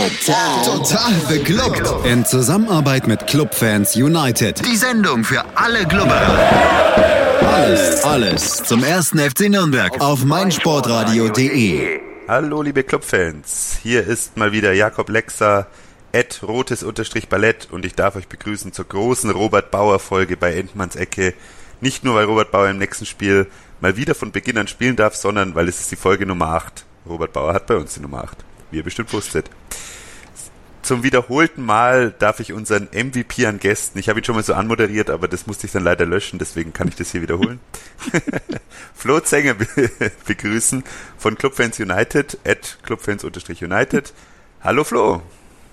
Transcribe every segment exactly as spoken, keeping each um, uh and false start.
Total beglückt. In Zusammenarbeit mit Clubfans United. Die Sendung für alle Glubber. Alles, alles zum ersten F C Nürnberg auf meinsportradio punkt de. Hallo liebe Clubfans, hier ist mal wieder Jakob Lexer, at rotes-ballett und ich darf euch begrüßen zur großen Robert Bauer-Folge bei Endmanns Ecke. Nicht nur, weil Robert Bauer im nächsten Spiel mal wieder von Beginn an spielen darf, sondern weil es ist die Folge Nummer acht. Robert Bauer hat bei uns die Nummer acht, wie ihr bestimmt wusstet. Zum wiederholten Mal darf ich unseren M V P an Gästen, ich habe ihn schon mal so anmoderiert, aber das musste ich dann leider löschen, deswegen kann ich das hier wiederholen. Flo Zenger be- begrüßen von Clubfans United, at clubfans-united. Hallo Flo.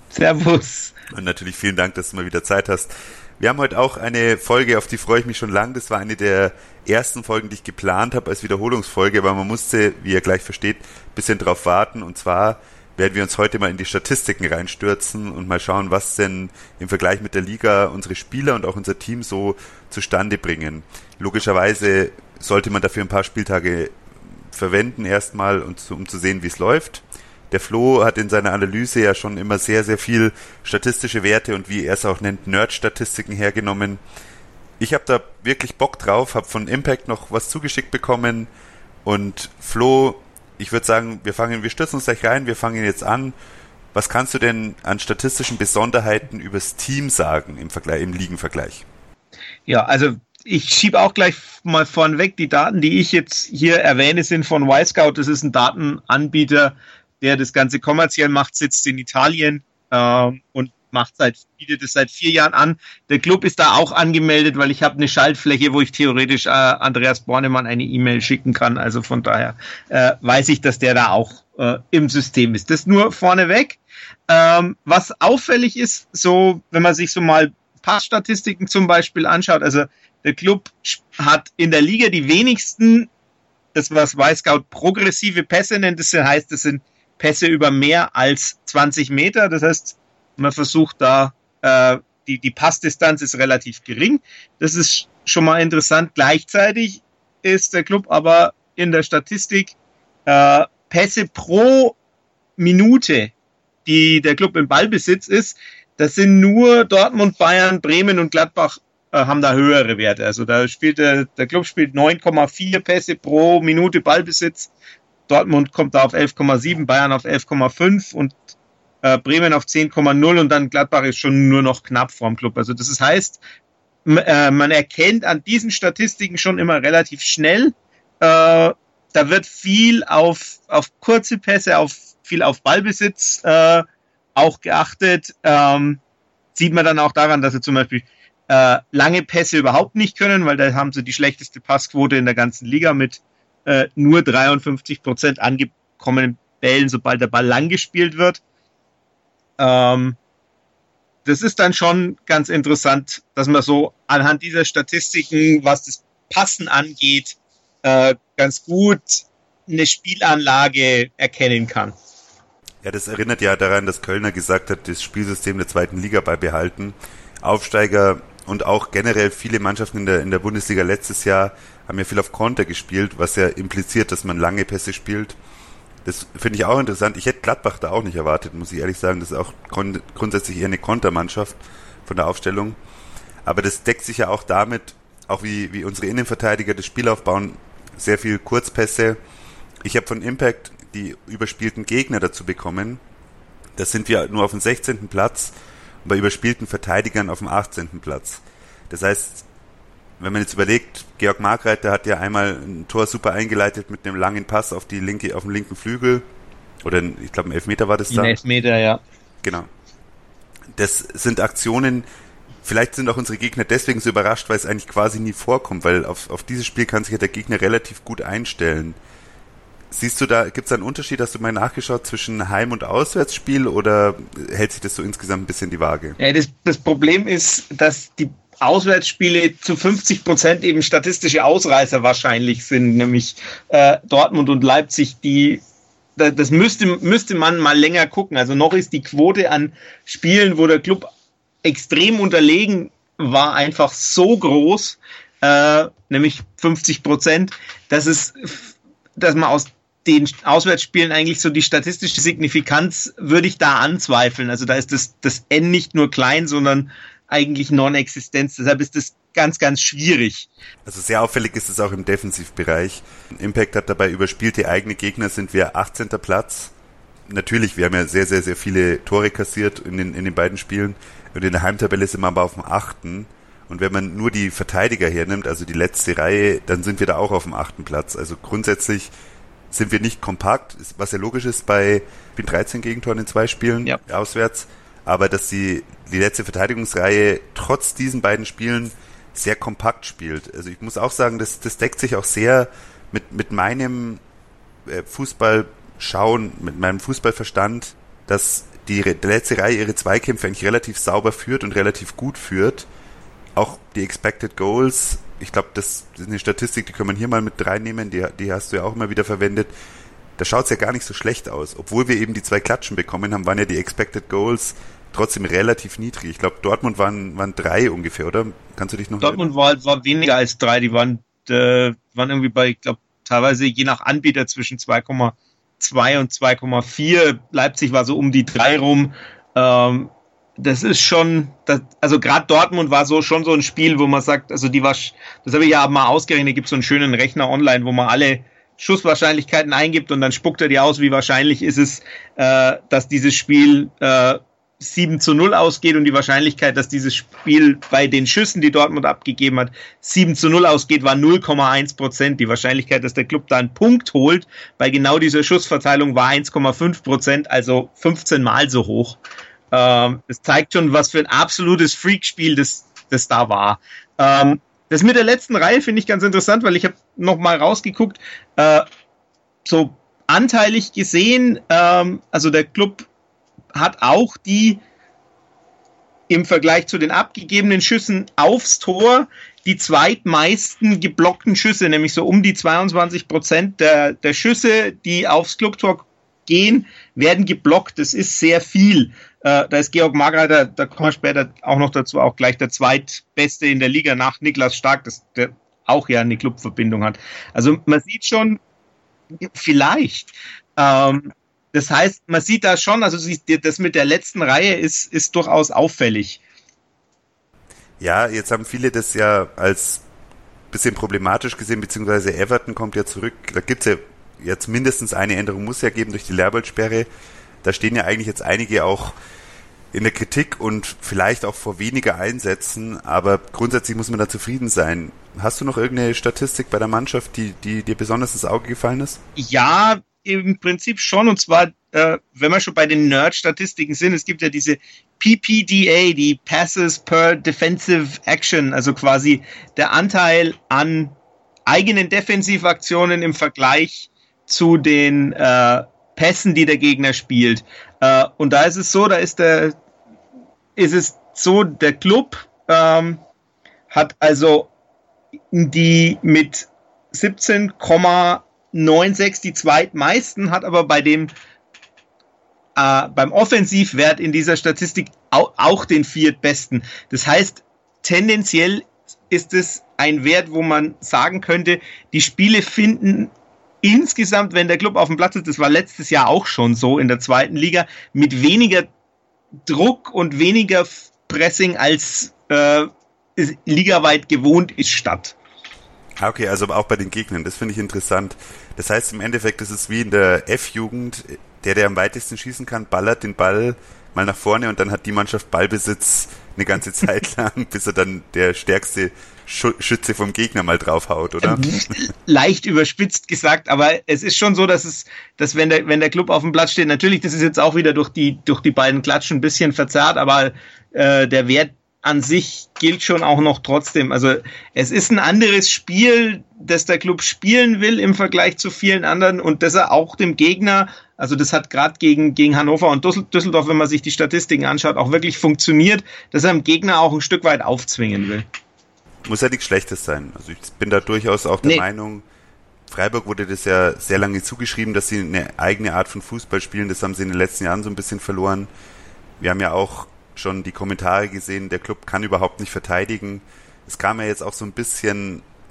Servus. Und natürlich vielen Dank, dass du mal wieder Zeit hast. Wir haben heute auch eine Folge, auf die freue ich mich schon lang. Das war eine der ersten Folgen, die ich geplant habe als Wiederholungsfolge, aber man musste, wie ihr gleich versteht, ein bisschen drauf warten. Und zwar werden wir uns heute mal in die Statistiken reinstürzen und mal schauen, was denn im Vergleich mit der Liga unsere Spieler und auch unser Team so zustande bringen. Logischerweise sollte man dafür ein paar Spieltage verwenden erstmal, um zu sehen, wie es läuft. Der Flo hat in seiner Analyse ja schon immer sehr, sehr viel statistische Werte und wie er es auch nennt, Nerd-Statistiken hergenommen. Ich habe da wirklich Bock drauf, habe von Impact noch was zugeschickt bekommen und Flo, ich würde sagen, wir fangen, wir stürzen uns gleich rein, wir fangen jetzt an. Was kannst du denn an statistischen Besonderheiten übers Team sagen im Vergleich, im Ligenvergleich? Ja, also ich schiebe auch gleich mal vorneweg, die Daten, die ich jetzt hier erwähne, sind von Y-Scout. Das ist ein Datenanbieter, der das Ganze kommerziell macht, sitzt in Italien ähm, und macht seit, bietet es seit vier Jahren an. Der Club ist da auch angemeldet, weil ich habe eine Schaltfläche, wo ich theoretisch äh, Andreas Bornemann eine E-Mail schicken kann. Also von daher äh, weiß ich, dass der da auch äh, im System ist. Das nur vorneweg. Ähm, was auffällig ist, so wenn man sich so mal Passstatistiken zum Beispiel anschaut, also der Club hat in der Liga die wenigsten, das was Y-Scout progressive Pässe nennt, das heißt, das sind Pässe über mehr als zwanzig Meter, das heißt, man versucht da, äh, die, die Passdistanz ist relativ gering. Das ist schon mal interessant. Gleichzeitig ist der Club aber in der Statistik äh, Pässe pro Minute, die der Club im Ballbesitz ist, das sind nur Dortmund, Bayern, Bremen und Gladbach äh, haben da höhere Werte. Also da spielt der, der Club spielt neun Komma vier Pässe pro Minute Ballbesitz. Dortmund kommt da auf elf Komma sieben, Bayern auf elf Komma fünf und äh, Bremen auf zehn Komma null und dann Gladbach ist schon nur noch knapp vorm Club. Also das heißt, m- äh, man erkennt an diesen Statistiken schon immer relativ schnell, äh, da wird viel auf, auf kurze Pässe, auf viel auf Ballbesitz äh, auch geachtet. Ähm, sieht man dann auch daran, dass sie zum Beispiel äh, lange Pässe überhaupt nicht können, weil da haben sie die schlechteste Passquote in der ganzen Liga mit äh, nur dreiundfünfzig Prozent angekommenen Bällen, sobald der Ball lang gespielt wird. Ähm, das ist dann schon ganz interessant, dass man so anhand dieser Statistiken, was das Passen angeht, äh, ganz gut eine Spielanlage erkennen kann. Ja, das erinnert ja daran, dass Kölner gesagt hat, das Spielsystem der zweiten Liga beibehalten. Aufsteiger und auch generell viele Mannschaften in der, in der Bundesliga letztes Jahr haben ja viel auf Konter gespielt, was ja impliziert, dass man lange Pässe spielt. Das finde ich auch interessant. Ich hätte Gladbach da auch nicht erwartet, muss ich ehrlich sagen. Das ist auch grund- grundsätzlich eher eine Kontermannschaft von der Aufstellung. Aber das deckt sich ja auch damit, auch wie, wie unsere Innenverteidiger das Spiel aufbauen, sehr viel Kurzpässe. Ich habe von Impact die überspielten Gegner dazu bekommen. Das sind wir nur auf dem sechzehnten Platz und bei überspielten Verteidigern auf dem achtzehnten Platz. Das heißt, wenn man jetzt überlegt, Georg Markreiter hat ja einmal ein Tor super eingeleitet mit einem langen Pass auf die linke, auf den linken Flügel. Oder ich glaube, ein Elfmeter war das da. Ein Elfmeter, ja. Genau. Das sind Aktionen, vielleicht sind auch unsere Gegner deswegen so überrascht, weil es eigentlich quasi nie vorkommt, weil auf, auf dieses Spiel kann sich ja der Gegner relativ gut einstellen. Siehst du da, gibt es da einen Unterschied, hast du mal nachgeschaut zwischen Heim- und Auswärtsspiel oder hält sich das so insgesamt ein bisschen die Waage? Ja, das, das Problem ist, dass die Auswärtsspiele zu fünfzig Prozent eben statistische Ausreißer wahrscheinlich sind, nämlich äh, Dortmund und Leipzig, die das müsste, müsste man mal länger gucken. Also noch ist die Quote an Spielen, wo der Club extrem unterlegen war, einfach so groß, äh, nämlich fünfzig Prozent, dass es, dass man aus den Auswärtsspielen eigentlich so die statistische Signifikanz würde ich da anzweifeln. Also da ist das, das N nicht nur klein, sondern eigentlich non-existenz. Deshalb ist das ganz, ganz schwierig. Also sehr auffällig ist es auch im Defensivbereich. Impact hat dabei überspielte eigene Gegner, sind wir achtzehnter Platz. Natürlich, wir haben ja sehr, sehr, sehr viele Tore kassiert in den, in den beiden Spielen. Und in der Heimtabelle sind wir aber auf dem achten. Und wenn man nur die Verteidiger hernimmt, also die letzte Reihe, dann sind wir da auch auf dem achten Platz. Also grundsätzlich sind wir nicht kompakt, was ja logisch ist bei dreizehn Gegentoren in zwei Spielen ja. auswärts. Aber dass die, die letzte Verteidigungsreihe trotz diesen beiden Spielen sehr kompakt spielt. Also ich muss auch sagen, das, das deckt sich auch sehr mit, mit meinem Fußballschauen, mit meinem Fußballverstand, dass die, die letzte Reihe ihre Zweikämpfe eigentlich relativ sauber führt und relativ gut führt. Auch die Expected Goals, ich glaube, das ist eine Statistik, die kann man hier mal mit reinnehmen, die, die hast du ja auch immer wieder verwendet. Da schaut es ja gar nicht so schlecht aus. Obwohl wir eben die zwei Klatschen bekommen haben, waren ja die Expected Goals trotzdem relativ niedrig. Ich glaube, Dortmund waren, waren drei ungefähr, oder? Kannst du dich noch Dortmund war, war weniger als drei, die waren, äh, waren irgendwie bei, ich glaube, teilweise je nach Anbieter zwischen zwei Komma zwei und zwei Komma vier. Leipzig war so um die drei rum. Ähm, das ist schon, das, also gerade Dortmund war so schon so ein Spiel, wo man sagt, also die war, das habe ich ja mal ausgerechnet, gibt so einen schönen Rechner online, wo man alle Schusswahrscheinlichkeiten eingibt und dann spuckt er dir aus, wie wahrscheinlich ist es, äh, dass dieses Spiel äh, sieben zu null ausgeht und die Wahrscheinlichkeit, dass dieses Spiel bei den Schüssen, die Dortmund abgegeben hat, sieben zu null ausgeht, war null Komma eins Prozent. Die Wahrscheinlichkeit, dass der Club da einen Punkt holt, bei genau dieser Schussverteilung war eins Komma fünf Prozent, also fünfzehn Mal so hoch. Ähm, das zeigt schon, was für ein absolutes Freakspiel das, das da war. Ähm, das mit der letzten Reihe finde ich ganz interessant, weil ich habe noch mal rausgeguckt, äh, so anteilig gesehen, ähm, also der Club hat auch die im Vergleich zu den abgegebenen Schüssen aufs Tor die zweitmeisten geblockten Schüsse, nämlich so um die zweiundzwanzig Prozent der, der Schüsse, die aufs Clubtor gehen, werden geblockt. Das ist sehr viel. Äh, da ist Georg Margreiter, da kommen wir später auch noch dazu, auch gleich der zweitbeste in der Liga nach Niklas Stark, das, der auch ja eine Clubverbindung hat. Also man sieht schon, vielleicht, ähm, das heißt, man sieht da schon, also das mit der letzten Reihe ist, ist durchaus auffällig. Ja, jetzt haben viele das ja als bisschen problematisch gesehen, beziehungsweise Everton kommt ja zurück. Da gibt's ja jetzt mindestens eine Änderung, muss ja geben durch die Lehrboldsperre. Da stehen ja eigentlich jetzt einige auch in der Kritik und vielleicht auch vor weniger Einsätzen, aber grundsätzlich muss man da zufrieden sein. Hast du noch irgendeine Statistik bei der Mannschaft, die, die dir besonders ins Auge gefallen ist? Ja, im Prinzip schon, und zwar, äh, wenn wir schon bei den Nerd-Statistiken sind, es gibt ja diese P P D A, die Passes per Defensive Action, also quasi der Anteil an eigenen Defensivaktionen im Vergleich zu den äh, Pässen, die der Gegner spielt. Äh, und da ist es so, da ist der, ist es so, der Club ähm, hat also die mit siebzehn Komma neunundsechzig die zweitmeisten, hat aber bei dem äh, beim Offensivwert in dieser Statistik auch, auch den viertbesten. Das heißt, tendenziell ist es ein Wert, wo man sagen könnte, die Spiele finden insgesamt, wenn der Club auf dem Platz ist, das war letztes Jahr auch schon so in der zweiten Liga, mit weniger Druck und weniger Pressing als äh, ligaweit gewohnt ist statt. Okay, also auch bei den Gegnern, das finde ich interessant. Das heißt, im Endeffekt ist es wie in der F-Jugend, der, der am weitesten schießen kann, ballert den Ball mal nach vorne und dann hat die Mannschaft Ballbesitz eine ganze Zeit lang, bis er dann der stärkste Schütze vom Gegner mal draufhaut, oder? Leicht überspitzt gesagt, aber es ist schon so, dass es, dass wenn der, wenn der Club auf dem Platz steht, natürlich, das ist jetzt auch wieder durch die, durch die beiden Klatschen ein bisschen verzerrt, aber äh, der Wert an sich gilt schon auch noch trotzdem. Also es ist ein anderes Spiel, das der Club spielen will im Vergleich zu vielen anderen und das er auch dem Gegner, also das hat gerade gegen, gegen Hannover und Düsseldorf, wenn man sich die Statistiken anschaut, auch wirklich funktioniert, dass er dem Gegner auch ein Stück weit aufzwingen will. Muss ja nichts Schlechtes sein. Also ich bin da durchaus auch der nee. Meinung, Freiburg wurde das ja sehr lange zugeschrieben, dass sie eine eigene Art von Fußball spielen. Das haben sie in den letzten Jahren so ein bisschen verloren. Wir haben ja auch schon die Kommentare gesehen, der Club kann überhaupt nicht verteidigen. Es kam ja jetzt auch so ein bisschen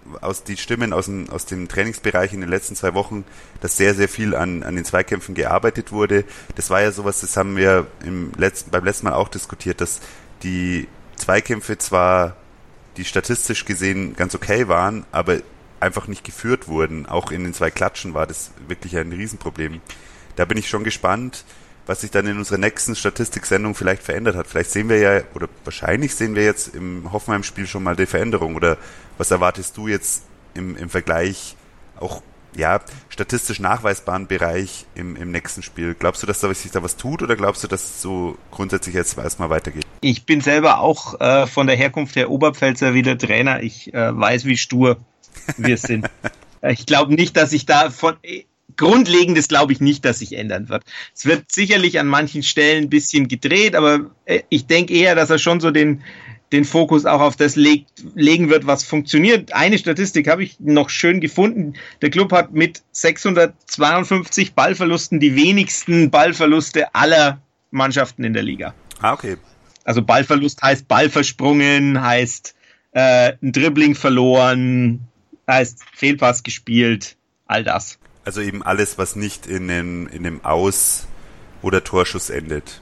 aus die Stimmen aus dem, aus dem Trainingsbereich in den letzten zwei Wochen, dass sehr, sehr viel an, an den Zweikämpfen gearbeitet wurde. Das war ja sowas, das haben wir im letzten, beim letzten Mal auch diskutiert, dass die Zweikämpfe zwar, die statistisch gesehen ganz okay waren, aber einfach nicht geführt wurden. Auch in den zwei Klatschen war das wirklich ein Riesenproblem. Da bin ich schon gespannt, was sich dann in unserer nächsten Statistiksendung vielleicht verändert hat. Vielleicht sehen wir ja, oder wahrscheinlich sehen wir jetzt im Hoffenheim-Spiel schon mal die Veränderung. Oder was erwartest du jetzt im, im Vergleich auch, ja, statistisch nachweisbaren Bereich im, im nächsten Spiel? Glaubst du, dass da sich da was tut, oder glaubst du, dass es so grundsätzlich jetzt erstmal weitergeht? Ich bin selber auch äh, von der Herkunft der Oberpfälzer wieder Trainer. Ich äh, weiß, wie stur wir sind. Ich glaube nicht, dass ich da von... Grundlegendes glaube ich nicht, dass sich ändern wird. Es wird sicherlich an manchen Stellen ein bisschen gedreht, aber ich denke eher, dass er schon so den, den Fokus auch auf das legt, legen wird, was funktioniert. Eine Statistik habe ich noch schön gefunden. Der Club hat mit sechshundertzweiundfünfzig Ballverlusten die wenigsten Ballverluste aller Mannschaften in der Liga. Ah, okay. Also Ballverlust heißt Ball versprungen, heißt äh, ein Dribbling verloren, heißt Fehlpass gespielt, all das. Also eben alles, was nicht in dem, in dem Aus- oder Torschuss endet.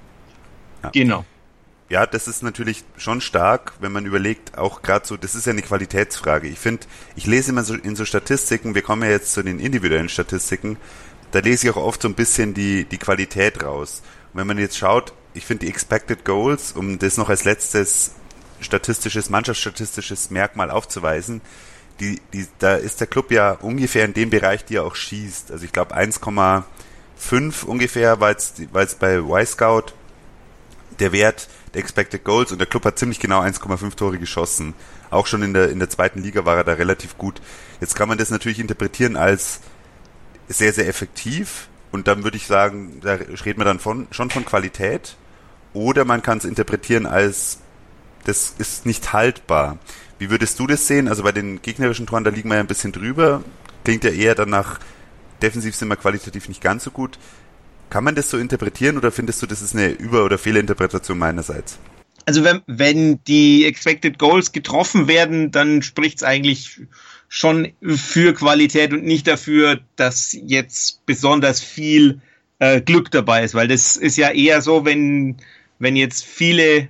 Ja. Genau. Ja, das ist natürlich schon stark, wenn man überlegt, auch gerade so, das ist ja eine Qualitätsfrage. Ich finde, ich lese immer so in so Statistiken, wir kommen ja jetzt zu den individuellen Statistiken, da lese ich auch oft so ein bisschen die, die Qualität raus. Und wenn man jetzt schaut, ich finde die Expected Goals, um das noch als letztes statistisches, mannschaftsstatistisches Merkmal aufzuweisen, Die, die, da ist der Club ja ungefähr in dem Bereich, die er auch schießt. Also ich glaube eins Komma fünf ungefähr war jetzt, war jetzt bei Y-Scout der Wert der Expected Goals, und der Club hat ziemlich genau eins Komma fünf Tore geschossen. Auch schon in der, in der zweiten Liga war er da relativ gut. Jetzt kann man das natürlich interpretieren als sehr, sehr effektiv, und dann würde ich sagen, da redet man dann von, schon von Qualität, oder man kann es interpretieren als, das ist nicht haltbar. Wie würdest du das sehen? Also bei den gegnerischen Toren, da liegen wir ja ein bisschen drüber. Klingt ja eher danach, defensiv sind wir qualitativ nicht ganz so gut. Kann man das so interpretieren, oder findest du, das ist eine Über- oder Fehlinterpretation meinerseits? Also wenn, wenn die Expected Goals getroffen werden, dann spricht es eigentlich schon für Qualität und nicht dafür, dass jetzt besonders viel äh, Glück dabei ist. Weil das ist ja eher so, wenn, wenn jetzt viele...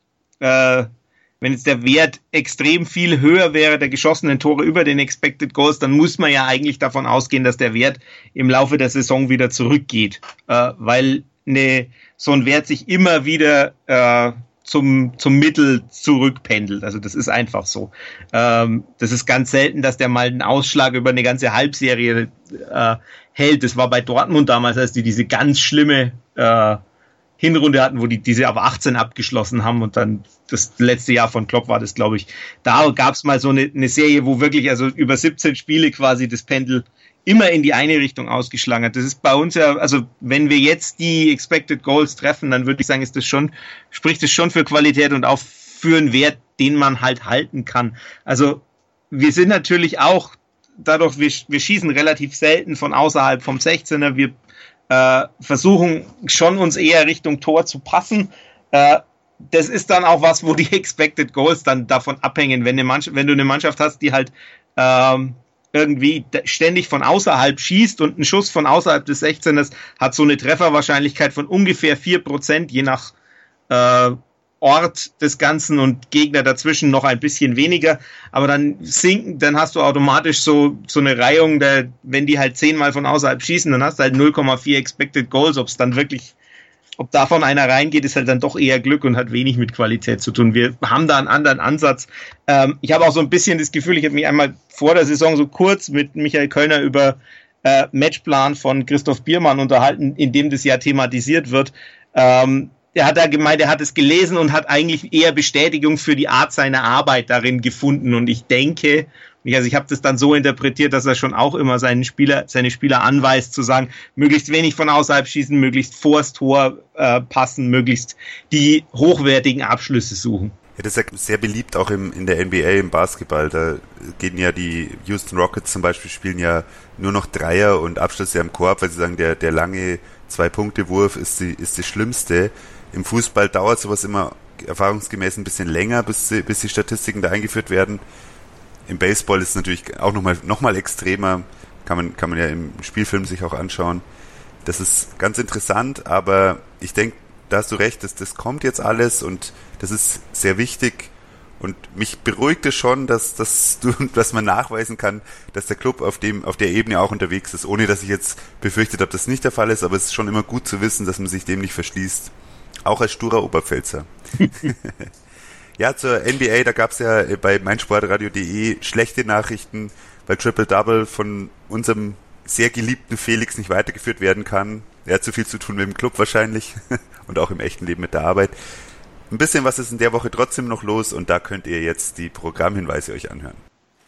Äh, Wenn jetzt der Wert extrem viel höher wäre, der geschossenen Tore über den Expected Goals, dann muss man ja eigentlich davon ausgehen, dass der Wert im Laufe der Saison wieder zurückgeht, äh, weil ne, so ein Wert sich immer wieder äh, zum, zum Mittel zurückpendelt. Also das ist einfach so. Ähm, das ist ganz selten, dass der mal einen Ausschlag über eine ganze Halbserie äh, hält. Das war bei Dortmund damals, als die diese ganz schlimme äh, Hinrunde hatten, wo die diese auf achtzehn abgeschlossen haben, und dann das letzte Jahr von Klopp war das, glaube ich. Da gab es mal so eine, eine Serie, wo wirklich also über siebzehn Spiele quasi das Pendel immer in die eine Richtung ausgeschlagen hat. Das ist bei uns ja, also wenn wir jetzt die Expected Goals treffen, dann würde ich sagen, ist das schon, spricht das schon für Qualität und auch für einen Wert, den man halt halten kann. Also wir sind natürlich auch dadurch, wir, wir schießen relativ selten von außerhalb vom sechzehner, wir Äh, versuchen schon uns eher Richtung Tor zu passen. Äh, das ist dann auch was, wo die Expected Goals dann davon abhängen. Wenn, eine Mannschaft, wenn du eine Mannschaft hast, die halt ähm, irgendwie ständig von außerhalb schießt, und ein Schuss von außerhalb des sechzehners hat so eine Trefferwahrscheinlichkeit von ungefähr vier Prozent, je nach äh, Ort des Ganzen, und Gegner dazwischen noch ein bisschen weniger, aber dann sinken, dann hast du automatisch so, so eine Reihung, der, wenn die halt zehnmal von außerhalb schießen, dann hast du halt null Komma vier Expected Goals. Ob es dann wirklich, ob davon einer reingeht, ist halt dann doch eher Glück und hat wenig mit Qualität zu tun. Wir haben da einen anderen Ansatz. Ähm, ich habe auch so ein bisschen das Gefühl, ich habe mich einmal vor der Saison so kurz mit Michael Kölner über äh, Matchplan von Christoph Biermann unterhalten, in dem das ja thematisiert wird. Ähm, Er hat da gemeint, er hat es gelesen und hat eigentlich eher Bestätigung für die Art seiner Arbeit darin gefunden. Und ich denke, also ich habe das dann so interpretiert, dass er schon auch immer seinen Spieler, seine Spieler anweist, zu sagen, möglichst wenig von außerhalb schießen, möglichst vors Tor äh, passen, möglichst die hochwertigen Abschlüsse suchen. Ja, das ist ja sehr beliebt auch im, in der N B A, im Basketball. Da gehen ja die Houston Rockets zum Beispiel, spielen ja nur noch Dreier und Abschlüsse am Korb, weil sie sagen, der, der lange Zwei-Punkte-Wurf ist die, ist das Schlimmste. Im Fußball dauert sowas immer erfahrungsgemäß ein bisschen länger, bis, bis die Statistiken da eingeführt werden. Im Baseball ist es natürlich auch nochmal noch mal extremer, kann man, kann man ja im Spielfilm sich auch anschauen. Das ist ganz interessant, aber ich denke, da hast du recht, das, das kommt jetzt alles und das ist sehr wichtig. Und mich beruhigt es schon, dass, dass, du, dass man nachweisen kann, dass der Club auf dem, auf der Ebene auch unterwegs ist, ohne dass ich jetzt befürchtet habe, dass das nicht der Fall ist, aber es ist schon immer gut zu wissen, dass man sich dem nicht verschließt. Auch als sturer Oberpfälzer. Ja, zur N B A, da gab es ja bei meinsportradio punkt de schlechte Nachrichten, weil Triple Double von unserem sehr geliebten Felix nicht weitergeführt werden kann. Er hat zu viel zu tun mit dem Club wahrscheinlich und auch im echten Leben mit der Arbeit. Ein bisschen was ist in der Woche trotzdem noch los und da könnt ihr jetzt die Programmhinweise euch anhören.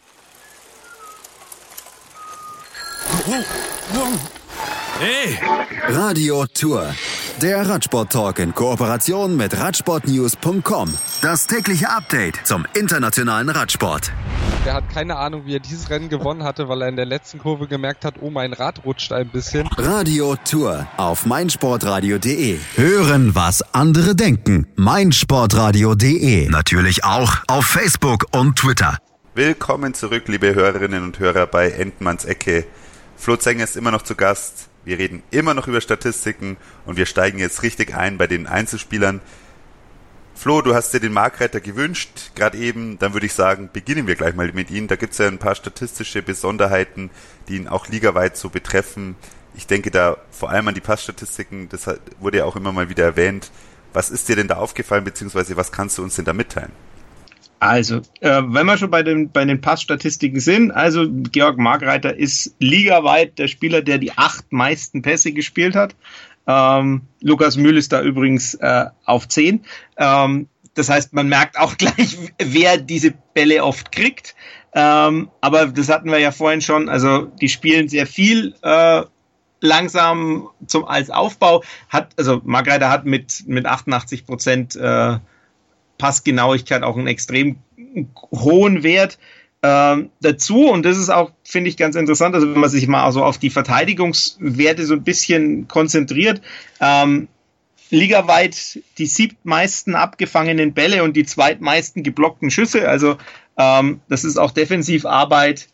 Hey! Radio Tour. Der Radsport-Talk in Kooperation mit radsportnews punkt com. Das tägliche Update zum internationalen Radsport. Der hat keine Ahnung, wie er dieses Rennen gewonnen hatte, weil er in der letzten Kurve gemerkt hat, oh, mein Rad rutscht ein bisschen. Radio Tour auf meinsportradio punkt de. Hören, was andere denken. meinsportradio punkt de. Natürlich auch auf Facebook und Twitter. Willkommen zurück, liebe Hörerinnen und Hörer bei Entenmanns Ecke. Flo Zenger ist immer noch zu Gast. Wir reden immer noch über Statistiken und wir steigen jetzt richtig ein bei den Einzelspielern. Flo, du hast dir den Margreiter gewünscht, gerade eben, dann würde ich sagen, beginnen wir gleich mal mit ihm. Da gibt es ja ein paar statistische Besonderheiten, die ihn auch ligaweit so betreffen. Ich denke da vor allem an die Passstatistiken, das wurde ja auch immer mal wieder erwähnt. Was ist dir denn da aufgefallen, beziehungsweise was kannst du uns denn da mitteilen? Also, äh, wenn wir schon bei den, bei den Passstatistiken sind, also Georg Margreiter ist ligaweit der Spieler, der die acht meisten Pässe gespielt hat. Ähm, Lukas Mühl ist da übrigens äh, auf zehn. Ähm, das heißt, man merkt auch gleich, wer diese Bälle oft kriegt. Ähm, aber das hatten wir ja vorhin schon, also die spielen sehr viel äh, langsam zum, als Aufbau. Hat, also Margreiter hat mit, mit achtundachtzig Prozent äh, Passgenauigkeit auch einen extrem hohen Wert ähm, dazu. Und das ist auch, finde ich, ganz interessant, also wenn man sich mal also auf die Verteidigungswerte so ein bisschen konzentriert. Ähm, ligaweit die siebtmeisten abgefangenen Bälle und die zweitmeisten geblockten Schüsse. Also ähm, das ist auch Defensivarbeit,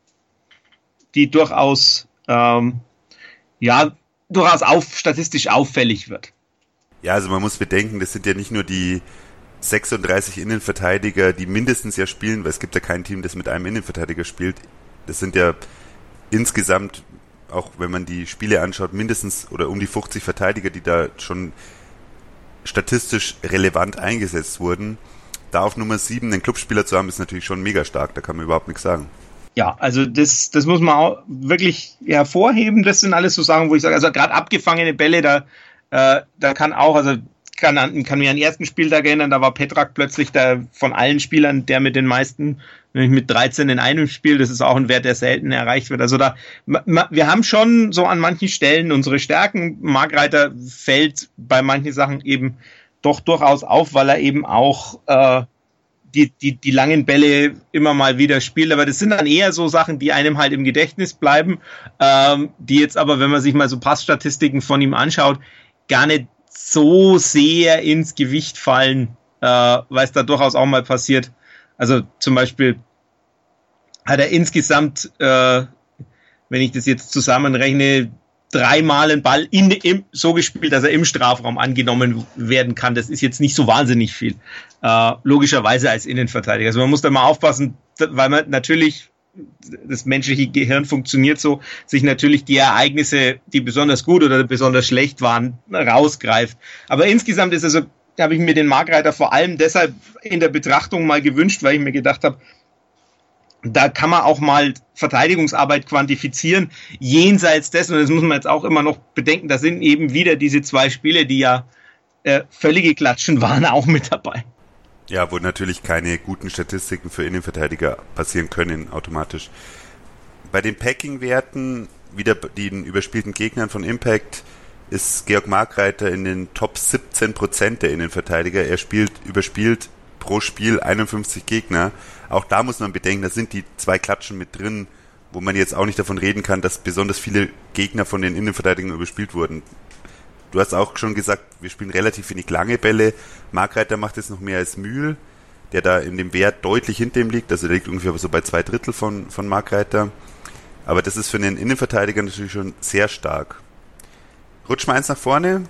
die durchaus ähm, ja durchaus auf, statistisch auffällig wird. Ja, also man muss bedenken, das sind ja nicht nur die sechsunddreißig Innenverteidiger, die mindestens ja spielen, weil es gibt ja kein Team, das mit einem Innenverteidiger spielt. Das sind ja insgesamt, auch wenn man die Spiele anschaut, mindestens oder um die fünfzig Verteidiger, die da schon statistisch relevant eingesetzt wurden. Da auf Nummer sieben einen Clubspieler zu haben, ist natürlich schon mega stark, da kann man überhaupt nichts sagen. Ja, also das, das muss man auch wirklich hervorheben. Das sind alles so Sachen, wo ich sage, also gerade abgefangene Bälle, da, äh, da kann auch, also kann, an, kann mich an den ersten Spieltag erinnern, da war Petrak plötzlich der von allen Spielern, der mit den meisten, nämlich mit dreizehn in einem Spiel, das ist auch ein Wert, der selten erreicht wird. Also da, ma, wir haben schon so an manchen Stellen unsere Stärken. Margreiter fällt bei manchen Sachen eben doch durchaus auf, weil er eben auch äh, die, die, die langen Bälle immer mal wieder spielt. Aber das sind dann eher so Sachen, die einem halt im Gedächtnis bleiben, ähm, die jetzt aber, wenn man sich mal so Passstatistiken von ihm anschaut, gar nicht so sehr ins Gewicht fallen, äh, weil es da durchaus auch mal passiert. Also zum Beispiel hat er insgesamt, äh, wenn ich das jetzt zusammenrechne, dreimal einen Ball in, im, so gespielt, dass er im Strafraum angenommen werden kann. Das ist jetzt nicht so wahnsinnig viel. Äh, logischerweise als Innenverteidiger. Also man muss da mal aufpassen, weil man natürlich, das menschliche Gehirn funktioniert so, sich natürlich die Ereignisse, die besonders gut oder besonders schlecht waren, rausgreift. Aber insgesamt ist also, habe ich mir den Margreiter vor allem deshalb in der Betrachtung mal gewünscht, weil ich mir gedacht habe, da kann man auch mal Verteidigungsarbeit quantifizieren, jenseits dessen, und das muss man jetzt auch immer noch bedenken, da sind eben wieder diese zwei Spiele, die ja äh, völlige Klatschen waren, auch mit dabei. Ja, wo natürlich keine guten Statistiken für Innenverteidiger passieren können automatisch. Bei den Packing-Werten, wieder den überspielten Gegnern von Impact, ist Georg Margreiter in den Top siebzehn Prozent der Innenverteidiger. Er spielt, überspielt pro Spiel einundfünfzig Gegner. Auch da muss man bedenken, da sind die zwei Klatschen mit drin, wo man jetzt auch nicht davon reden kann, dass besonders viele Gegner von den Innenverteidigern überspielt wurden. Du hast auch schon gesagt, wir spielen relativ wenig lange Bälle. Margreiter macht jetzt noch mehr als Mühl. der da in dem Wert deutlich hinter ihm liegt, also der liegt ungefähr so bei zwei Drittel von, von Markreiter. Aber das ist für einen Innenverteidiger natürlich schon sehr stark. Rutsch mal eins nach vorne.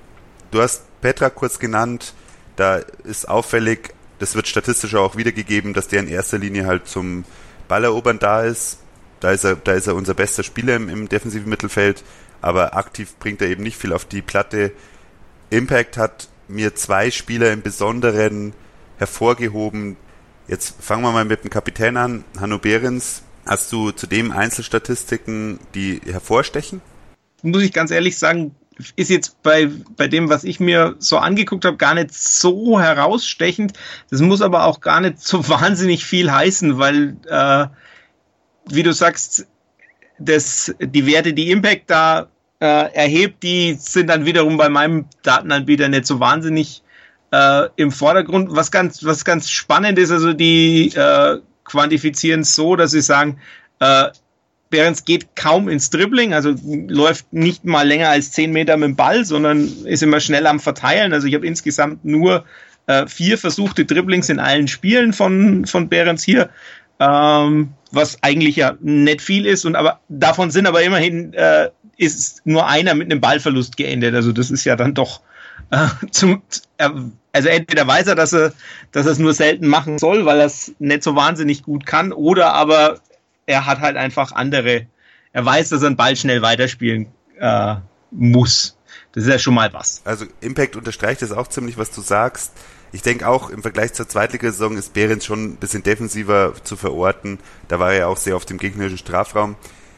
Du hast Petra kurz genannt, da ist auffällig, das wird statistisch auch wiedergegeben, dass der in erster Linie halt zum Ballerobern da ist. Da ist er, da ist er unser bester Spieler im, im defensiven Mittelfeld, aber aktiv bringt er eben nicht viel auf die Platte. Impact hat mir zwei Spieler im Besonderen hervorgehoben. Jetzt fangen wir mal mit dem Kapitän an, Hanno Behrens. Hast du zudem Einzelstatistiken, die hervorstechen? Muss ich ganz ehrlich sagen, ist jetzt bei, bei dem, was ich mir so angeguckt habe, gar nicht so herausstechend. Das muss aber auch gar nicht so wahnsinnig viel heißen, weil, äh, wie du sagst, das, die Werte, die Impact da äh, erhebt, die sind dann wiederum bei meinem Datenanbieter nicht so wahnsinnig äh, im Vordergrund. Was ganz, was ganz spannend ist, also die äh, quantifizieren es so, dass sie sagen, äh, Behrens geht kaum ins Dribbling, also läuft nicht mal länger als zehn Meter mit dem Ball, sondern ist immer schnell am Verteilen. Also ich habe insgesamt nur äh, vier versuchte Dribblings in allen Spielen von, von Behrens hier, ähm, was eigentlich ja nicht viel ist. Und aber davon sind aber immerhin äh, ist nur einer mit einem Ballverlust geendet. Also das ist ja dann doch äh, zum äh, also entweder weiß er, dass er, dass er es nur selten machen soll, weil er es nicht so wahnsinnig gut kann, oder aber er hat halt einfach andere, er weiß, dass er einen Ball schnell weiterspielen äh, muss. Das ist ja schon mal was. Also Impact unterstreicht das auch ziemlich, was du sagst. Ich denke auch, im Vergleich zur Zweitligasaison ist Behrens schon ein bisschen defensiver zu verorten. Da war er ja auch sehr auf dem gegnerischen Strafraum.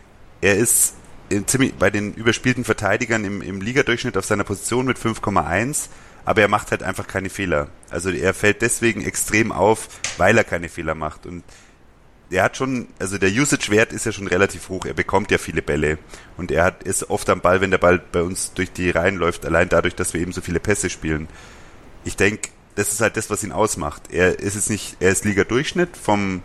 Er ist in ziemlich, bei den überspielten Verteidigern im, im Ligadurchschnitt auf seiner Position mit fünf Komma eins, aber er macht halt einfach keine Fehler. Also er fällt deswegen extrem auf, weil er keine Fehler macht. Und er hat schon, also der Usage-Wert ist ja schon relativ hoch, er bekommt ja viele Bälle und er hat, ist oft am Ball, wenn der Ball bei uns durch die Reihen läuft, allein dadurch, dass wir eben so viele Pässe spielen. Ich denke, das ist halt das, was ihn ausmacht. Er ist jetzt nicht, er ist Liga-Durchschnitt vom,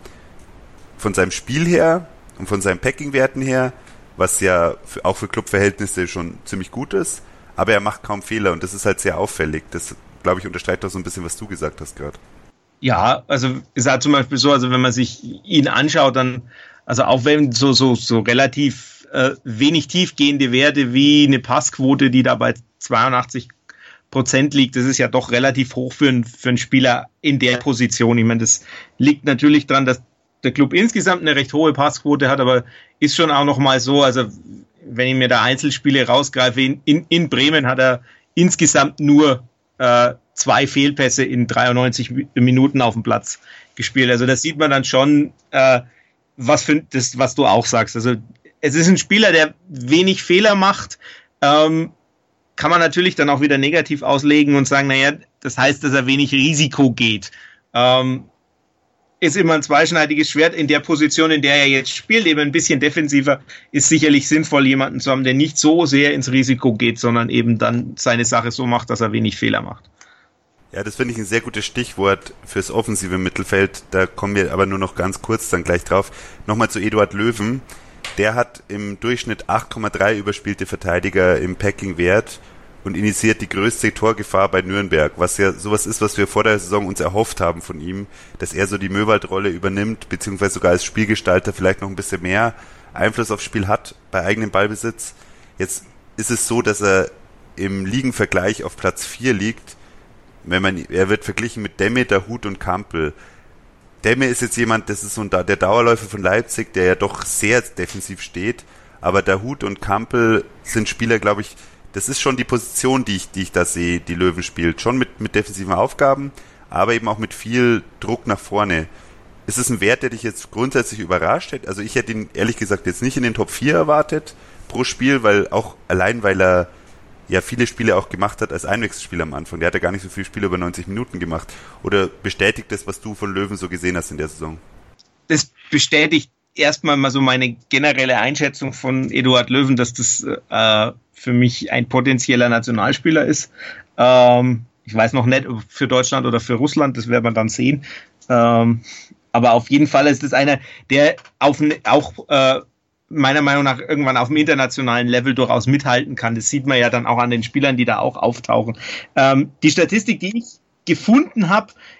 von seinem Spiel her und von seinen Packing-Werten her, was ja für, auch für Clubverhältnisse schon ziemlich gut ist, aber er macht kaum Fehler und das ist halt sehr auffällig. Das, glaube ich, unterstreicht auch so ein bisschen, was du gesagt hast gerade. Ja, also ist halt zum Beispiel so, also wenn man sich ihn anschaut, dann, also auch wenn so so so relativ äh, wenig tiefgehende Werte wie eine Passquote, die da bei zweiundachtzig Prozent liegt, das ist ja doch relativ hoch für, ein, für einen Spieler in der Position. Ich meine, das liegt natürlich daran, dass der Club insgesamt eine recht hohe Passquote hat, aber ist schon auch nochmal so, also wenn ich mir da Einzelspiele rausgreife, in, in, in Bremen hat er insgesamt nur äh, zwei Fehlpässe in dreiundneunzig Minuten auf dem Platz gespielt. Also das sieht man dann schon, äh, was für das, was du auch sagst. Also es ist ein Spieler, der wenig Fehler macht. Ähm, kann man natürlich dann auch wieder negativ auslegen und sagen, naja, das heißt, dass er wenig Risiko geht. Ähm, ist immer ein zweischneidiges Schwert. In der Position, in der er jetzt spielt, eben ein bisschen defensiver, ist sicherlich sinnvoll, jemanden zu haben, der nicht so sehr ins Risiko geht, sondern eben dann seine Sache so macht, dass er wenig Fehler macht. Ja, das finde ich ein sehr gutes Stichwort fürs offensive Mittelfeld. Da kommen wir aber nur noch ganz kurz dann gleich drauf. Nochmal zu Eduard Löwen. Der hat im Durchschnitt acht Komma drei überspielte Verteidiger im Packing-Wert und initiiert die größte Torgefahr bei Nürnberg, was ja sowas ist, was wir vor der Saison uns erhofft haben von ihm, dass er so die Möwald-Rolle übernimmt, beziehungsweise sogar als Spielgestalter vielleicht noch ein bisschen mehr Einfluss aufs Spiel hat bei eigenem Ballbesitz. Jetzt ist es so, dass er im Ligenvergleich auf Platz vier liegt. Wenn man, er wird verglichen mit Demme, Dahoud und Kampel. Demme ist jetzt jemand, das ist so ein, der Dauerläufer von Leipzig, der ja doch sehr defensiv steht, aber Dahoud und Kampel sind Spieler, glaube ich, das ist schon die Position, die ich, die ich da sehe, die Löwen spielt. Schon mit, mit defensiven Aufgaben, aber eben auch mit viel Druck nach vorne. Ist es ein Wert, der dich jetzt grundsätzlich überrascht hätte? Also ich hätte ihn ehrlich gesagt jetzt nicht in den Top vier erwartet pro Spiel, weil auch allein, weil er ja viele Spiele auch gemacht hat als Einwechselspieler am Anfang. Der hat ja gar nicht so viele Spiele über neunzig Minuten gemacht. Oder bestätigt das, was du von Löwen so gesehen hast in der Saison? Das bestätigt erstmal mal so meine generelle Einschätzung von Eduard Löwen, dass das äh, für mich ein potenzieller Nationalspieler ist. Ähm, ich weiß noch nicht, ob für Deutschland oder für Russland, das werden wir dann sehen. Ähm, aber auf jeden Fall ist das einer, der auf, auch äh, meiner Meinung nach irgendwann auf dem internationalen Level durchaus mithalten kann. Das sieht man ja dann auch an den Spielern, die da auch auftauchen. Ähm, die Statistik, die ich gefunden habe,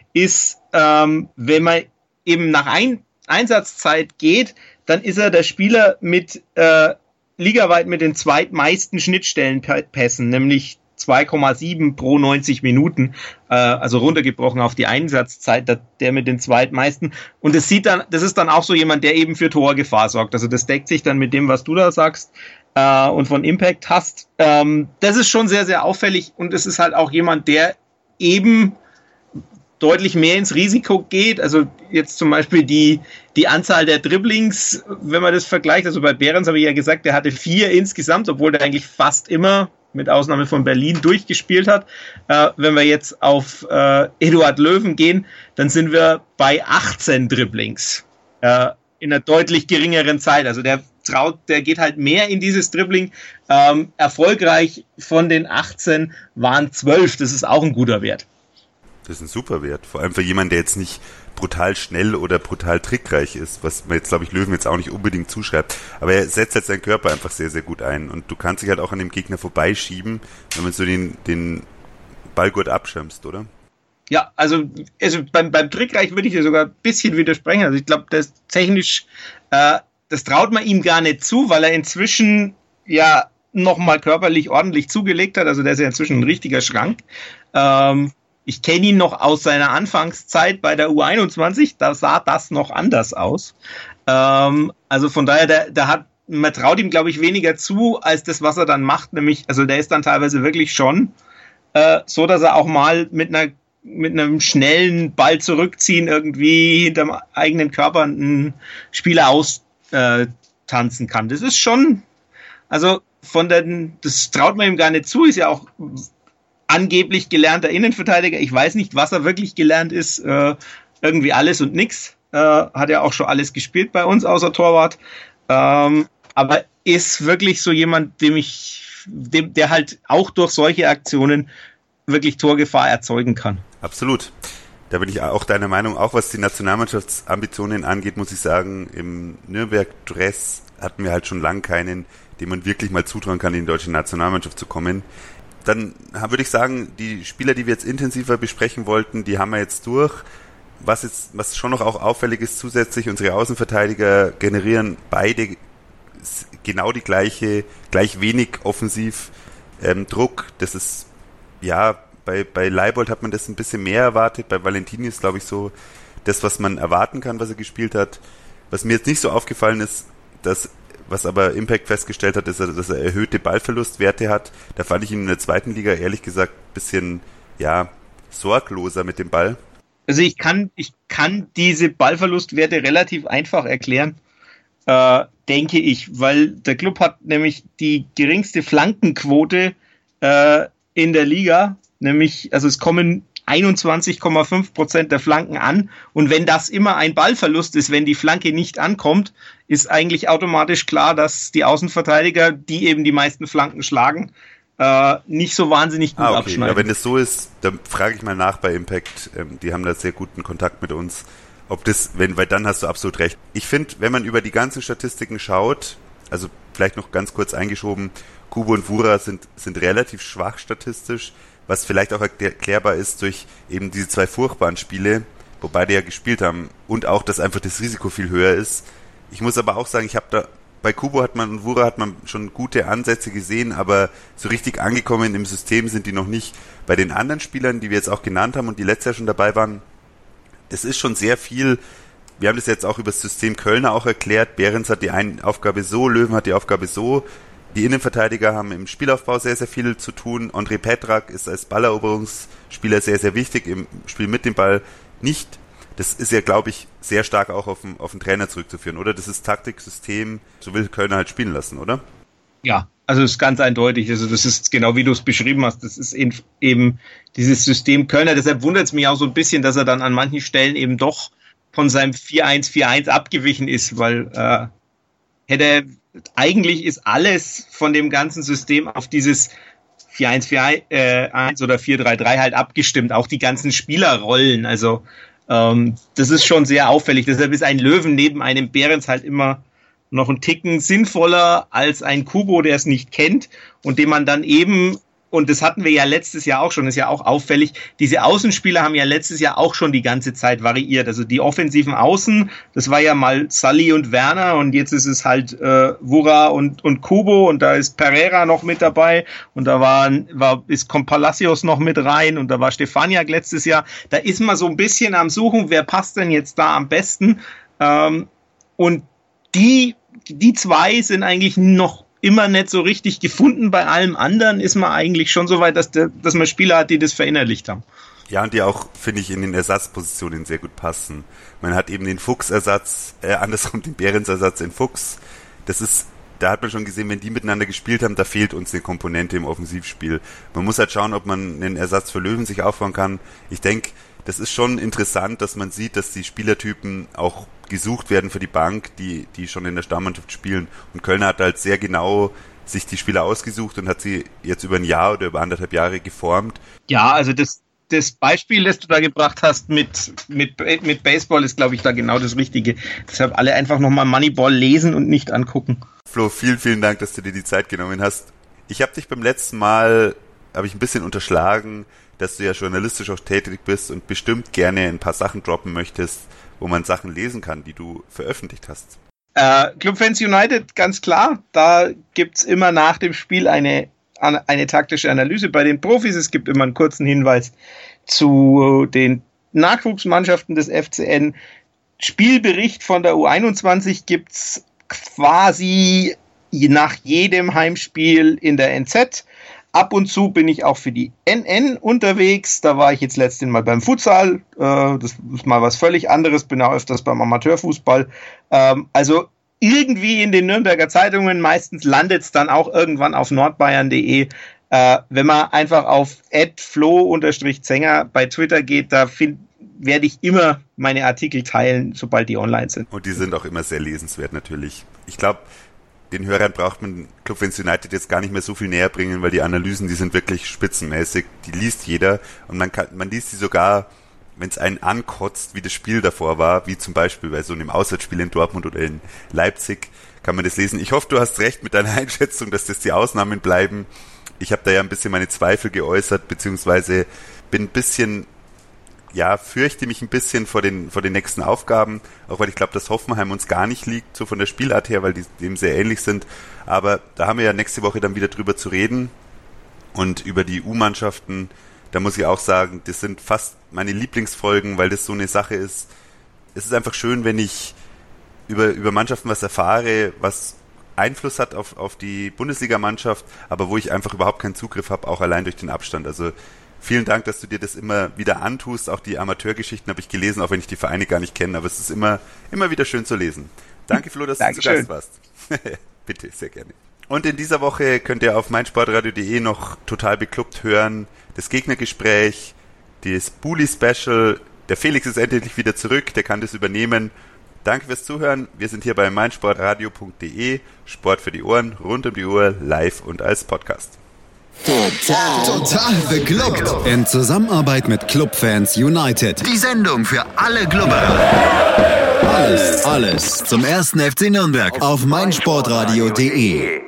ist, ähm, wenn man eben nach Ein- Einsatzzeit geht, dann ist er der Spieler mit äh, ligaweit mit den zweitmeisten Schnittstellenpässen, nämlich zwei Komma sieben pro neunzig Minuten, äh, also runtergebrochen auf die Einsatzzeit, der, der mit den zweitmeisten. Und das sieht dann, das ist dann auch so jemand, der eben für Torgefahr sorgt. Also das deckt sich dann mit dem, was du da sagst äh, und von Impact hast. Ähm, das ist schon sehr, sehr auffällig und es ist halt auch jemand, der eben deutlich mehr ins Risiko geht. Also jetzt zum Beispiel die, die Anzahl der Dribblings, wenn man das vergleicht, also bei Behrens habe ich ja gesagt, der hatte vier insgesamt, obwohl der eigentlich fast immer, mit Ausnahme von Berlin, durchgespielt hat. Äh, wenn wir jetzt auf äh, Eduard Löwen gehen, dann sind wir bei achtzehn Dribblings äh, in einer deutlich geringeren Zeit. Also der traut, der geht halt mehr in dieses Dribbling. Ähm, erfolgreich von den achtzehn waren zwölf. Das ist auch ein guter Wert. Das ist ein super Wert. Vor allem für jemanden, der jetzt nicht brutal schnell oder brutal trickreich ist, was man jetzt, glaube ich, Löwen jetzt auch nicht unbedingt zuschreibt. Aber er setzt halt seinen Körper einfach sehr, sehr gut ein. Und du kannst dich halt auch an dem Gegner vorbeischieben, wenn man so den, den Ballgurt abschirmst, oder? Ja, also, also beim, beim Trickreich würde ich dir sogar ein bisschen widersprechen. Also ich glaube, das technisch, äh, das traut man ihm gar nicht zu, weil er inzwischen ja nochmal körperlich ordentlich zugelegt hat. Also der ist ja inzwischen ein richtiger Schrank. Ähm, Ich kenne ihn noch aus seiner Anfangszeit bei der U einundzwanzig, da sah das noch anders aus. Ähm, also von daher, der, der hat, man traut ihm, glaube ich, weniger zu, als das, was er dann macht. Nämlich, also der ist dann teilweise wirklich schon äh, so, dass er auch mal mit einer mit einem schnellen Ball zurückziehen irgendwie hinterm eigenen Körper einen Spieler austanzen äh, kann. Das ist schon, also von den, das traut man ihm gar nicht zu, ist ja auch angeblich gelernter Innenverteidiger. Ich weiß nicht, was er wirklich gelernt ist. Äh, irgendwie alles und nix. Äh, hat ja auch schon alles gespielt bei uns, außer Torwart. Ähm, aber ist wirklich so jemand, dem ich, dem, der halt auch durch solche Aktionen wirklich Torgefahr erzeugen kann. Absolut. Da bin ich auch deiner Meinung. Auch was die Nationalmannschaftsambitionen angeht, muss ich sagen, im Nürnberg-Dress hatten wir halt schon lange keinen, dem man wirklich mal zutrauen kann, in die deutsche Nationalmannschaft zu kommen. Dann würde ich sagen, die Spieler, die wir jetzt intensiver besprechen wollten, die haben wir jetzt durch. Was jetzt, was schon noch auch auffällig ist, zusätzlich unsere Außenverteidiger generieren beide genau die gleiche, gleich wenig offensiv ähm, Druck. Das ist, ja, bei, bei Leibold hat man das ein bisschen mehr erwartet, bei Valentini ist, glaube ich, so das, was man erwarten kann, was er gespielt hat. Was mir jetzt nicht so aufgefallen ist, dass was aber Impact festgestellt hat, ist, dass er erhöhte Ballverlustwerte hat. Da fand ich ihn in der zweiten Liga ehrlich gesagt ein bisschen, ja, sorgloser mit dem Ball. Also ich kann, ich kann diese Ballverlustwerte relativ einfach erklären, äh, denke ich, weil der Club hat nämlich die geringste Flankenquote äh, in der Liga, nämlich, also es kommen einundzwanzig Komma fünf Prozent der Flanken an. Und wenn das immer ein Ballverlust ist, wenn die Flanke nicht ankommt, ist eigentlich automatisch klar, dass die Außenverteidiger, die eben die meisten Flanken schlagen, äh, nicht so wahnsinnig gut ah, okay. abschneiden. Ja, wenn das so ist, dann frage ich mal nach bei Impact. Ähm, die haben da sehr guten Kontakt mit uns. Ob das, wenn, weil dann hast du absolut recht. Ich finde, wenn man über die ganzen Statistiken schaut, also vielleicht noch ganz kurz eingeschoben, Kubo und Wura sind, sind relativ schwach statistisch, was vielleicht auch erklärbar ist durch eben diese zwei furchtbaren Spiele, wobei die ja gespielt haben, und auch, dass einfach das Risiko viel höher ist. Ich muss aber auch sagen, ich habe da, bei Kubo hat man und Wura hat man schon gute Ansätze gesehen, aber so richtig angekommen im System sind die noch nicht. Bei den anderen Spielern, die wir jetzt auch genannt haben und die letztes Jahr schon dabei waren, das ist schon sehr viel. Wir haben das jetzt auch über das System Kölner auch erklärt. Behrens hat die eine Aufgabe so, Löwen hat die Aufgabe so. Die Innenverteidiger haben im Spielaufbau sehr, sehr viel zu tun. André Petrak ist als Balleroberungsspieler sehr, sehr wichtig, im Spiel mit dem Ball nicht. Das ist ja, glaube ich, sehr stark auch auf den, auf den Trainer zurückzuführen, oder? Das ist Taktiksystem, so will Kölner halt spielen lassen, oder? Ja, also es ist ganz eindeutig. Also das ist genau wie du es beschrieben hast. Das ist eben dieses System Kölner. Deshalb wundert es mich auch so ein bisschen, dass er dann an manchen Stellen eben doch von seinem vier eins vier eins abgewichen ist, weil äh, hätte eigentlich ist alles von dem ganzen System auf dieses vier eins vier eins oder vier drei drei halt abgestimmt, auch die ganzen Spielerrollen. Also ähm, das ist schon sehr auffällig. Deshalb ist ein Löwen neben einem Behrens halt immer noch ein Ticken sinnvoller als ein Kubo, der es nicht kennt und dem man dann eben und das hatten wir ja letztes Jahr auch schon, ist ja auch auffällig, diese Außenspieler haben ja letztes Jahr auch schon die ganze Zeit variiert. Also die offensiven Außen, das war ja mal Sully und Werner und jetzt ist es halt äh, Wura und, und Kubo und da ist Pereira noch mit dabei und da war, war ist kommt Palacios noch mit rein und da war Stefaniak letztes Jahr. Da ist man so ein bisschen am Suchen, wer passt denn jetzt da am besten? Ähm, und die, die zwei sind eigentlich noch immer nicht so richtig gefunden. Bei allem anderen ist man eigentlich schon so weit, dass, der, dass man Spieler hat, die das verinnerlicht haben. Ja, und die auch, finde ich, in den Ersatzpositionen sehr gut passen. Man hat eben den Fuchs-Ersatz, äh, andersrum den Behrens-Ersatz in Fuchs. Das ist, da hat man schon gesehen, wenn die miteinander gespielt haben, da fehlt uns eine Komponente im Offensivspiel. Man muss halt schauen, ob man einen Ersatz für Löwen sich aufbauen kann. Ich denke, das ist schon interessant, dass man sieht, dass die Spielertypen auch gesucht werden für die Bank, die die schon in der Stammmannschaft spielen. Und Kölner hat halt sehr genau sich die Spieler ausgesucht und hat sie jetzt über ein Jahr oder über anderthalb Jahre geformt. Ja, also das, das Beispiel, das du da gebracht hast mit, mit, mit Baseball, ist, glaube ich, da genau das Richtige. Deshalb alle einfach nochmal Moneyball lesen und nicht angucken. Flo, vielen, vielen Dank, dass du dir die Zeit genommen hast. Ich habe dich beim letzten Mal, habe ich ein bisschen unterschlagen, dass du ja journalistisch auch tätig bist und bestimmt gerne ein paar Sachen droppen möchtest, wo man Sachen lesen kann, die du veröffentlicht hast. Äh, Clubfans United, ganz klar, da gibt's immer nach dem Spiel eine, eine taktische Analyse bei den Profis. Es gibt immer einen kurzen Hinweis zu den Nachwuchsmannschaften des F C N. Spielbericht von der U einundzwanzig gibt's quasi nach jedem Heimspiel in der N Z. Ab und zu bin ich auch für die N N unterwegs. Da war ich jetzt letztens mal beim Futsal. Äh, das ist mal was völlig anderes. Bin auch öfters beim Amateurfußball. Ähm, also irgendwie in den Nürnberger Zeitungen. Meistens landet es dann auch irgendwann auf nordbayern punkt de. Äh, wenn man einfach auf at flo zenger bei Twitter geht, da find, werde ich immer meine Artikel teilen, sobald die online sind. Und die sind auch immer sehr lesenswert natürlich. Ich glaube, den Hörern braucht man Clubfans United jetzt gar nicht mehr so viel näher bringen, weil die Analysen, die sind wirklich spitzenmäßig. Die liest jeder und man kann, man liest sie sogar, wenn es einen ankotzt, wie das Spiel davor war, wie zum Beispiel bei so einem Auswärtsspiel in Dortmund oder in Leipzig, kann man das lesen. Ich hoffe, du hast recht mit deiner Einschätzung, dass das die Ausnahmen bleiben. Ich habe da ja ein bisschen meine Zweifel geäußert, beziehungsweise bin ein bisschen, ja, fürchte mich ein bisschen vor den vor den nächsten Aufgaben, auch weil ich glaube, dass Hoffenheim uns gar nicht liegt, so von der Spielart her, weil die dem sehr ähnlich sind. Aber da haben wir ja nächste Woche dann wieder drüber zu reden und über die U-Mannschaften. Da muss ich auch sagen, das sind fast meine Lieblingsfolgen, weil das so eine Sache ist. Es ist einfach schön, wenn ich über über Mannschaften was erfahre, was Einfluss hat auf auf die Bundesligamannschaft, aber wo ich einfach überhaupt keinen Zugriff habe, auch allein durch den Abstand. Also vielen Dank, dass du dir das immer wieder antust. Auch die Amateurgeschichten habe ich gelesen, auch wenn ich die Vereine gar nicht kenne. Aber es ist immer, immer wieder schön zu lesen. Danke, Flo, dass du zu Gast warst. Bitte, sehr gerne. Und in dieser Woche könnt ihr auf meinsportradio punkt de noch total beklubbt hören. Das Gegnergespräch, das Bully-Special. Der Felix ist endlich wieder zurück, der kann das übernehmen. Danke fürs Zuhören. Wir sind hier bei meinsportradio punkt de. Sport für die Ohren, rund um die Uhr, live und als Podcast. Total, total beglückt. In Zusammenarbeit mit Clubfans United. Die Sendung für alle Glubberer. Alles, alles zum ersten F C Nürnberg auf meinsportradio punkt de.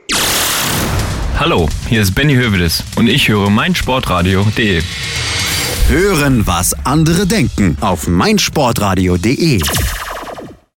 Hallo, hier ist Benny Hövedes und ich höre meinsportradio punkt de. Hören, was andere denken auf meinsportradio punkt de.